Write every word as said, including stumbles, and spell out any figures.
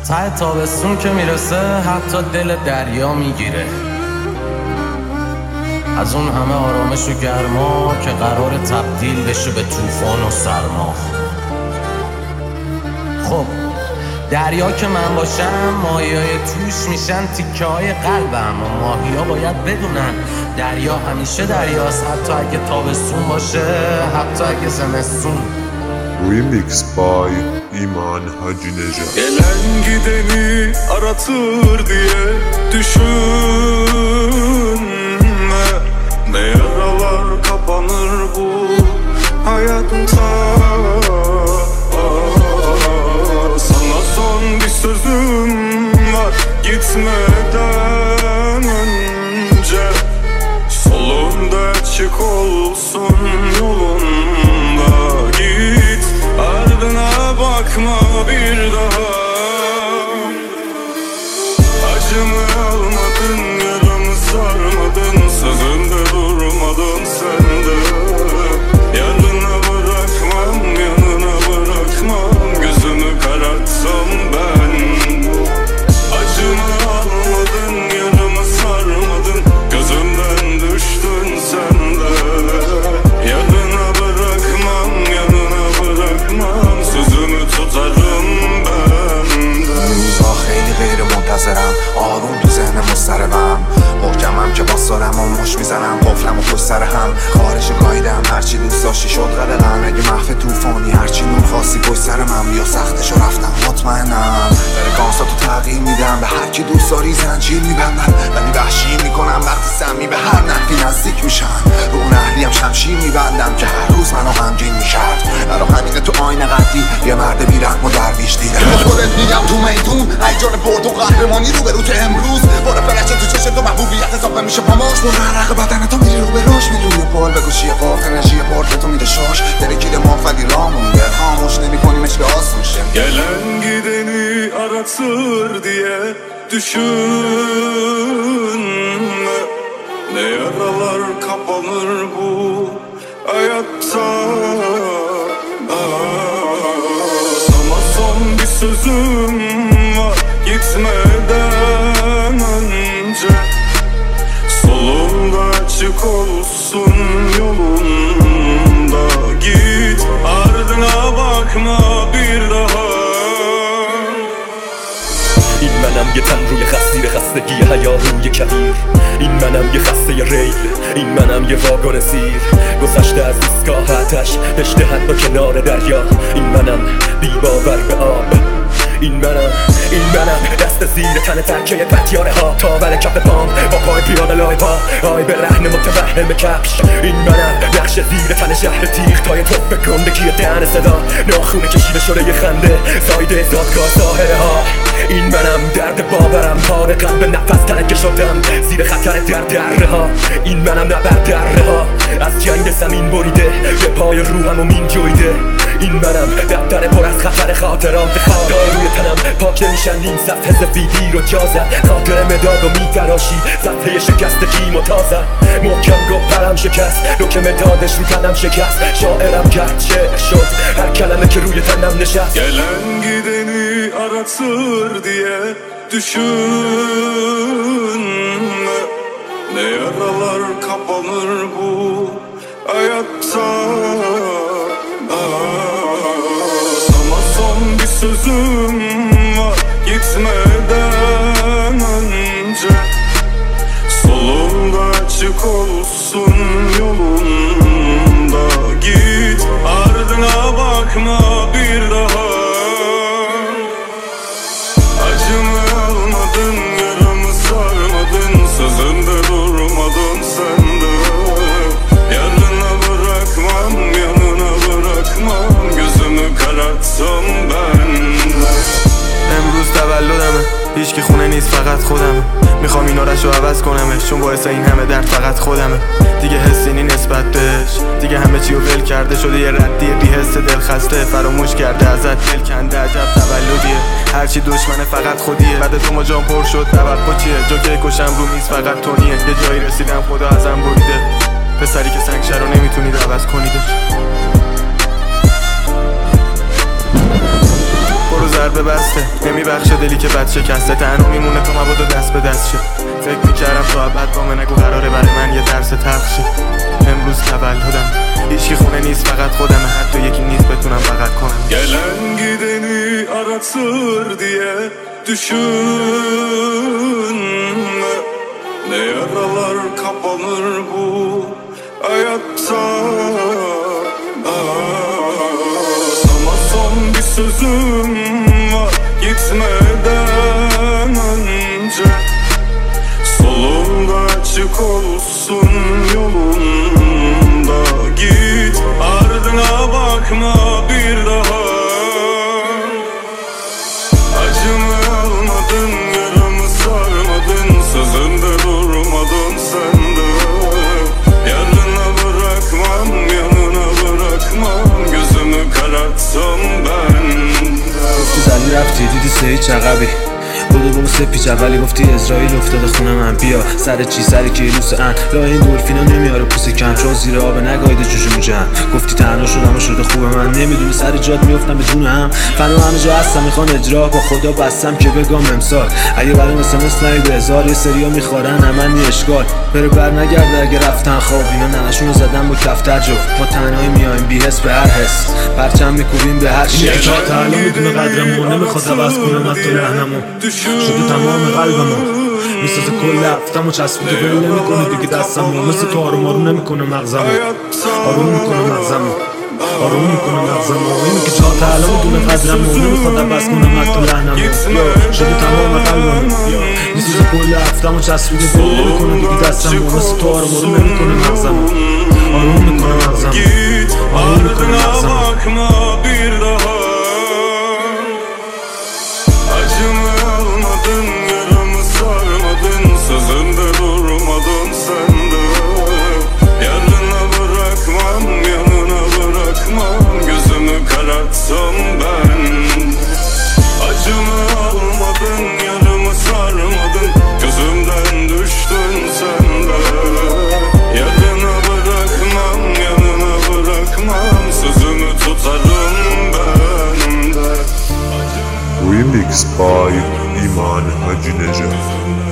ته تابستون که میرسه حتی دل دریا میگیره از اون همه آرامش و گرما که قرار تبدیل بشه به طوفان و سرما. خب دریا که من باشم ماهیای توش میشن تیکه های قلبم و ماهیا باید بدونن دریا همیشه دریاست، حتی اگه تابستون باشه، حتی اگه زمستون. Remix by İman Hacı Necat. Gelen gideni aratır diye düşünme, ne yaralar kapanır bu hayatta. Sana son bir sözüm var gitmeden önce, solunda açık olsun yolunda, git ardına bakma bir daha. Acımı almadın, yaramı sarmadın, sözünde durmadın sen de. Yarına bırakmam, yanına bırakmam, gözümü karartsam ben. Acımı almadın, yaramı sarmadın, gözümden düştün sen de. Yarına bırakmam, yanına bırakmam, sözümü tutarım ben de. روزا خیلی غیر منتظرم، آروم تو ذهن مضطربم، محکمم که با سرم و مش میزنم، قفلم و پشت سر هم خارش گایدم، هرچی دوست داشتی شد قدرم، اگه مخف توفانی هرچی نور خواستی پشت سر من بیا، سختشو رفتم مطمئنم، فرکانسا تو تغییر میدم، به هر کی دوست داری زنجیر میبندم، ولی وحشی میکنم وقتی سمی به هر نفی نزدیک میشن، رو اون اهلیم شمشیر میبندم که هر روز منو غمگین میکرد، برا همینه تو آینه قدی یه مرد بیرحم و درویش دیدم، خودت میگم تو میدون هیجان برد و قهرمانی رو به رو تو امروز، باره فرشه تو چشم تو محبوبیت حساب نمیشه پاماش، برو عرق بدن تو میری رو به روش، میدونی پال بگو چیه پاک انرژی پارت تو میده شاش، ترکیده ما ولی راه مونده خاموش نمیکنیمش که آسون شه. Gelen gideni aratır diye düşünme, ne yaralar kapanır bu hayatta. Sana son bir sözüm var gitmeden önce, solunda açık olsun yolunda, git ardına bakma bir daha. این منم یه تن روی خستیر خستگی هیاهوی کبیر، این منم یه خسته ریل، این منم یه واگن سیر، گذشته از ایستگاه آتش دشته حد با کنار دریا، این منم بی باور به آب، این منم این منم دست زیر تن ترکه پتیاره ها، تاول کف پام با پای پیاده لای پا، آی به رهن متوهم کفش، این منم نقش زیر تن شهر تیغ تای توپ گندگی دهن صدا، ناخونه کشیده شده یه خنده زایده زادگاه ظاهره ها، این منم درد باورم، پاره قلب نفس تنگه شدم زیر خطر در دره ها، این منم نبر دره ها از جنگ زمین بریده به پای روحم و مین جویده، این منم دفتر پر از خطر خاطرات خطای روی تنم پاک نمیشن این صفحه سفیدی رو جازن، خاطر مداد و میتراشی صفحه شکستگی متازن، محکم گفت پرم شکست رو که مدادش رو تنم شکست، شاعرم کرد شعر شد هر کلمه که روی تنم نشست. Gelen gideni aratır diye düşünme, ne yaralar kapanır bu hayatta. Sana son bir sözüm var gitmeden önce, solunda açık olsun yolunda, git ardına bakma bir daha. Acımı almadın, yaramı sarmadın, sözünde durmadın sen de. Yarına bırakmam, yanına bırakmam, gözümü karartsam ben de. امروز تولدمه، هیچکی خونه نیست فقط خودمه، میخوام این آرش رو عوض کنمش چون باعث این همه درد فقط خودمه، دیگه حسی نی نسبت بهش، دیگه همه چی رو ول کرده شده یه ردی بی حس دل خسته، فراموش کرده ازت دل کنده، عجب تولدیه هرچی دشمنه فقط خودیه، بعد تو ما جام پر شد توقع چیه، جوکه کشم رو میز فقط تونیه، یه جایی رسیدم خدا ازم بریده، پسری که سنگشه رو نمیتونید عوض کنیدش. برو ضربه بسته نمیبخشه واسه دلی که بد شکسته تنها میمونه تا مبادا دست به دست شه. فکر میکردم تو بعد با من نگو قراره برای من یه درس تلخ شه. امروز تولدم هیچکی خونه نیست فقط خودمه، حتی یکی نیست بتونم فقط کنم. Gelen gideni aratır diye düşünme, ne yaralar kapanır bu hayatta. Sana son bir sözüm var gitmeden önce, solunda açık olsun yolunda. Git ardına bakma bir daha. Acımı almadın, yaramı sarmadın, sözünde durmadın sen de. Yarına bırakmam, yanına bırakmam, gözümü karartsam ben de. زدی رفتی دیدی سه هیچ عقبی بودو بوم سه پیچ اولی گفتی اسرائیل افتاده خونه من بیا سر چی سر کیلوس ان راه این دلفینا نمیاره پوست کم چون زیر آب نگاهیده جوجو جمع گفتی تنها شدم و شده خوبه من نمیدونی سر جات میافتم بدون هم فنا همه جا هستم میخوان اجرا با خدا بستم که بگم امسال اگه برای اسمس نهیده هزار یه سریا میخورن همه اشکال بره بر نگرده اگه رفتن خواب اینا ننشونو زدن با کفتر جفت ما تنهایی میایم بی حس به هر حس پرچم میکوبیم به هر شکل تا حالا میدونه قدرمو نمیخواد عوض کنه من تو لحنمو شده تمام قلبمو میسازه کل هفتمو چسبیده ول نمیکنه دیگه دستمو مثل تو آروم آروم نمیکنه مغزمو آروم میکنه مغزمو آروم میکنه مغزمو اینی که جا تا حالا میدونه قدرمو نمیخواد عوض کنه من تو لحنمو شده تمام قلبمو میسازه کل هفتمو چسبیده ول نمیکنه دیگه دستمو مثل تو آروم آروم نمیکنه مغزمو آروم میکنه مغزمو آروم میکنه مغزمو Sözünde durmadın sen de. Yarına bırakmam, yanına bırakmam, gözümü karartsam ben de. Acımı almadın, yanımı sarmadın, gözümden düştün sen de. Yarına bırakmam, yanına bırakmam, sözümü tutarım ben de. Remix by İman Hacı Necef.